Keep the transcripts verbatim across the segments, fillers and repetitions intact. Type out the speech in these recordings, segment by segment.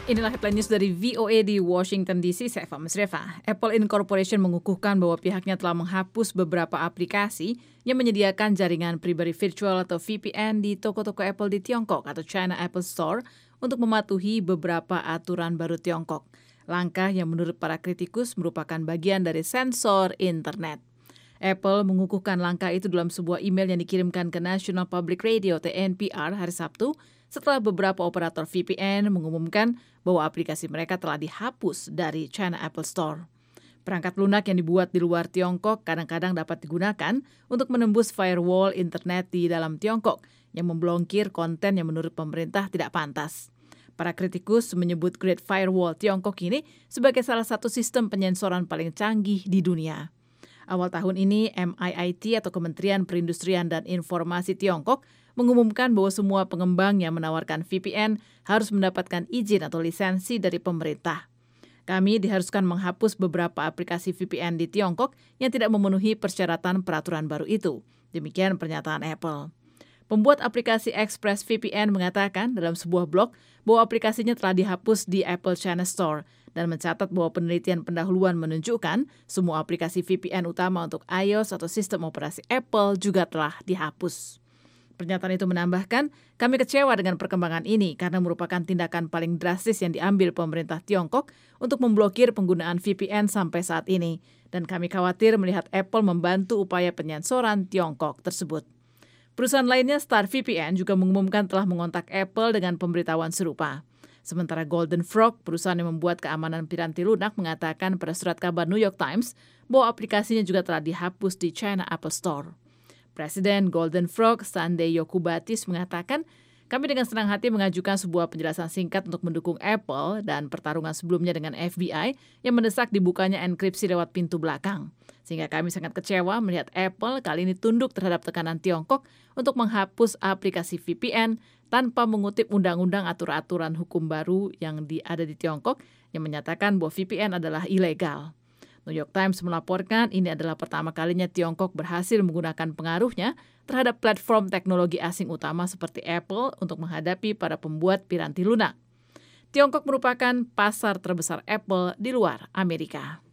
Inilah headline news dari V O A di Washington D C, saya Eva Masreva. Apple Incorporation mengukuhkan bahwa pihaknya telah menghapus beberapa aplikasi yang menyediakan jaringan pribadi virtual atau V P N di toko-toko Apple di Tiongkok atau China Apple Store untuk mematuhi beberapa aturan baru Tiongkok. Langkah yang menurut para kritikus merupakan bagian dari sensor internet. Apple mengukuhkan langkah itu dalam sebuah email yang dikirimkan ke National Public Radio atau N P R hari Sabtu setelah beberapa operator V P N mengumumkan bahwa aplikasi mereka telah dihapus dari China Apple Store. Perangkat lunak yang dibuat di luar Tiongkok kadang-kadang dapat digunakan untuk menembus firewall internet di dalam Tiongkok yang memblokir konten yang menurut pemerintah tidak pantas. Para kritikus menyebut Great Firewall Tiongkok ini sebagai salah satu sistem penyensoran paling canggih di dunia. Awal tahun ini, M I I T atau Kementerian Perindustrian dan Informasi Tiongkok mengumumkan bahwa semua pengembang yang menawarkan V P N harus mendapatkan izin atau lisensi dari pemerintah. Kami diharuskan menghapus beberapa aplikasi V P N di Tiongkok yang tidak memenuhi persyaratan peraturan baru itu. Demikian pernyataan Apple. Pembuat aplikasi Express V P N mengatakan dalam sebuah blog bahwa aplikasinya telah dihapus di Apple China Store dan mencatat bahwa penelitian pendahuluan menunjukkan semua aplikasi V P N utama untuk iOS atau sistem operasi Apple juga telah dihapus. Pernyataan itu menambahkan, kami kecewa dengan perkembangan ini karena merupakan tindakan paling drastis yang diambil pemerintah Tiongkok untuk memblokir penggunaan V P N sampai saat ini. Dan kami khawatir melihat Apple membantu upaya penyensoran Tiongkok tersebut. Perusahaan lainnya, Star V P N, juga mengumumkan telah mengontak Apple dengan pemberitahuan serupa. Sementara Golden Frog, perusahaan yang membuat keamanan piranti lunak, mengatakan pada surat kabar New York Times bahwa aplikasinya juga telah dihapus di China Apple Store. Presiden Golden Frog, Sunday Yokubatis, mengatakan, kami dengan senang hati mengajukan sebuah penjelasan singkat untuk mendukung Apple dan pertarungan sebelumnya dengan F B I yang mendesak dibukanya enkripsi lewat pintu belakang. Sehingga kami sangat kecewa melihat Apple kali ini tunduk terhadap tekanan Tiongkok untuk menghapus aplikasi V P N tanpa mengutip undang-undang aturan-aturan hukum baru yang di, ada di Tiongkok yang menyatakan bahwa V P N adalah ilegal. New York Times melaporkan ini adalah pertama kalinya Tiongkok berhasil menggunakan pengaruhnya terhadap platform teknologi asing utama seperti Apple untuk menghadapi para pembuat piranti lunak. Tiongkok merupakan pasar terbesar Apple di luar Amerika.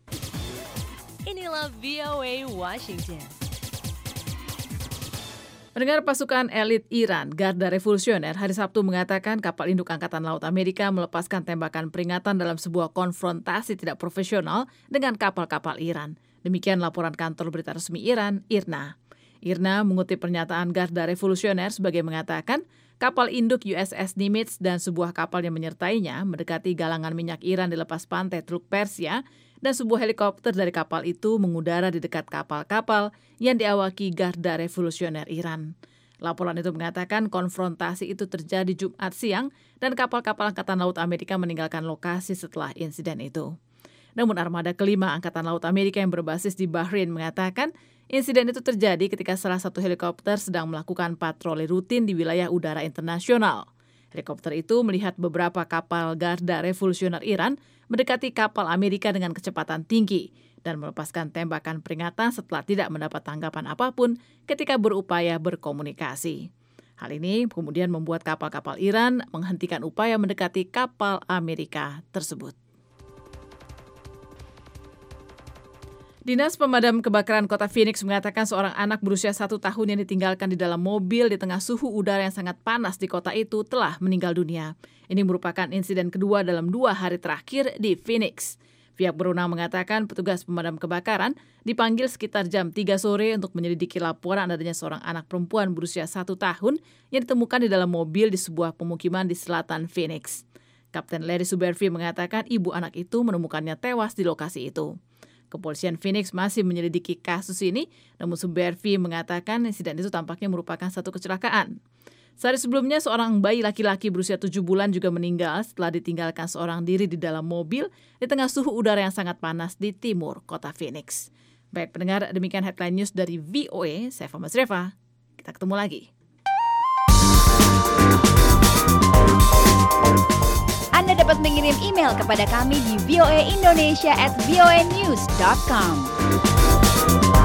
Inilah V O A Washington. Pendengar, pasukan elit Iran, Garda Revolusioner, hari Sabtu mengatakan kapal induk Angkatan Laut Amerika melepaskan tembakan peringatan dalam sebuah konfrontasi tidak profesional dengan kapal-kapal Iran. Demikian laporan kantor berita resmi Iran, I R N A. I R N A mengutip pernyataan Garda Revolusioner sebagai mengatakan kapal induk U S S Nimitz dan sebuah kapal yang menyertainya mendekati galangan minyak Iran di lepas pantai Teluk Persia dan sebuah helikopter dari kapal itu mengudara di dekat kapal-kapal yang diawaki Garda Revolusioner Iran. Laporan itu mengatakan konfrontasi itu terjadi Jumat siang dan kapal-kapal Angkatan Laut Amerika meninggalkan lokasi setelah insiden itu. Namun armada kelima Angkatan Laut Amerika yang berbasis di Bahrain mengatakan insiden itu terjadi ketika salah satu helikopter sedang melakukan patroli rutin di wilayah udara internasional. Helikopter itu melihat beberapa kapal Garda Revolusioner Iran mendekati kapal Amerika dengan kecepatan tinggi dan melepaskan tembakan peringatan setelah tidak mendapat tanggapan apapun ketika berupaya berkomunikasi. Hal ini kemudian membuat kapal-kapal Iran menghentikan upaya mendekati kapal Amerika tersebut. Dinas Pemadam Kebakaran Kota Phoenix mengatakan seorang anak berusia satu tahun yang ditinggalkan di dalam mobil di tengah suhu udara yang sangat panas di kota itu telah meninggal dunia. Ini merupakan insiden kedua dalam dua hari terakhir di Phoenix. Pihak berwenang mengatakan petugas pemadam kebakaran dipanggil sekitar jam tiga sore untuk menyelidiki laporan adanya seorang anak perempuan berusia satu tahun yang ditemukan di dalam mobil di sebuah pemukiman di selatan Phoenix. Kapten Larry Subervi mengatakan ibu anak itu menemukannya tewas di lokasi itu. Kepolisian Phoenix masih menyelidiki kasus ini, namun Subervi mengatakan insiden itu tampaknya merupakan satu kecelakaan. Sehari sebelumnya, seorang bayi laki-laki berusia tujuh bulan juga meninggal setelah ditinggalkan seorang diri di dalam mobil di tengah suhu udara yang sangat panas di timur kota Phoenix. Baik pendengar, demikian headline news dari V O A, saya Eva Masreva. Kita ketemu lagi. Anda dapat mengirim email kepada kami di voaindonesia at voanews dot com.